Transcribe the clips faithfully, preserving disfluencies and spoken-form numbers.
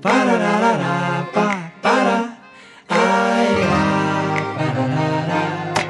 pararará, pá, para, ai, lá, pararará.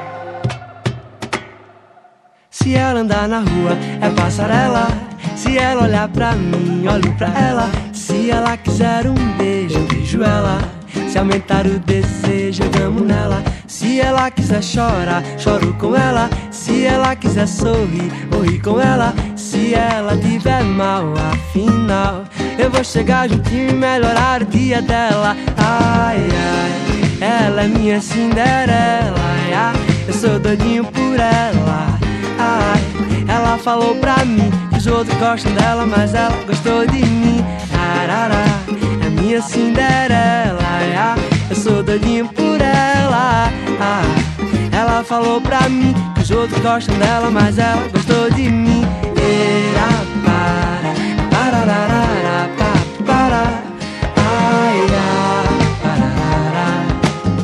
Se ela andar na rua, é passarela. Se ela olhar pra mim, olho pra ela. Se ela quiser um beijo, eu beijo ela. Se aumentar o desejo, eu amo nela. Se ela quiser chorar, choro com ela. Se ela quiser sorrir, vou rir com ela. Se ela tiver mal, afinal, eu vou chegar juntinho e melhorar o dia dela. Ai, ai, ela é minha Cinderela. Ai, ai, eu sou doidinho por ela. Ai, ela falou pra mim que os outros gostam dela, mas ela gostou de mim. Arará, é minha Cinderela. Ai, ai, eu sou doidinho por ela. Ai, ela falou pra mim que os outros gostam dela, mas ela gostou de mim. Era para, parararara, pa, para, ai, ai,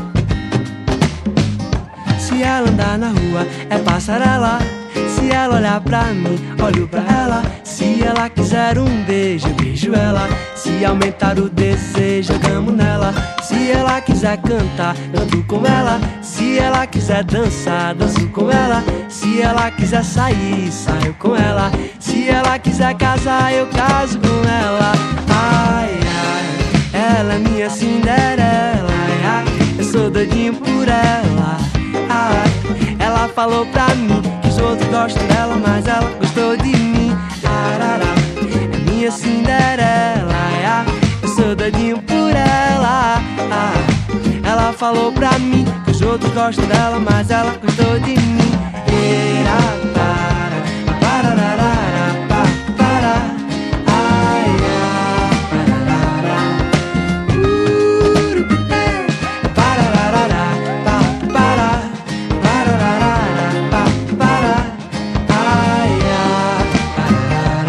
pararara. Se ela andar na rua, é passarela. Se ela olhar pra mim, olho pra ela. Se ela quiser um beijo, eu beijo ela. Se aumentar o desejo, eu damo nela. Se ela quiser cantar, canto com ela. Se ela quiser dançar, danço com ela. Se ela quiser sair, saio com ela. Se ela quiser casar, eu caso com ela. Ai, ai, ela é minha Cinderela. Ai, ai, eu sou doidinho por ela. Ai, ela falou pra mim que os outros gostam dela, mas ela gostou de mim. Arará, é minha Cinderela. Ai, ai, eu sou doidinho por ela. Ai, ela falou pra mim que os outros gostam dela, mas ela gostou de mim. Era para, parararara, pa, para, ai, ai, pararara. Urupité, parararara, pa, para, parararara, pa, para, ai, ai,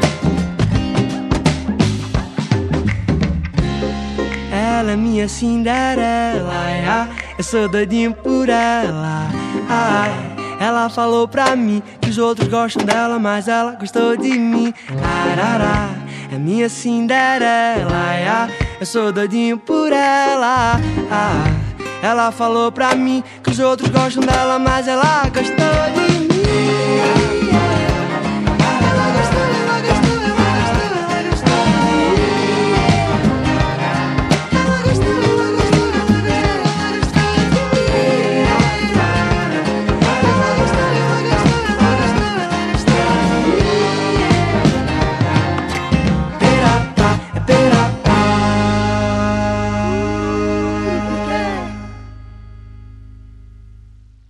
pararara. Ela é minha Cinderela. Ai, ai, eu sou doidinho por ela. Ai, ela falou pra mim que os outros gostam dela, mas ela gostou de mim. Arará, é minha Cinderela. Ai, ai, eu sou doidinho por ela. Ai, ela falou pra mim que os outros gostam dela, mas ela gostou de mim.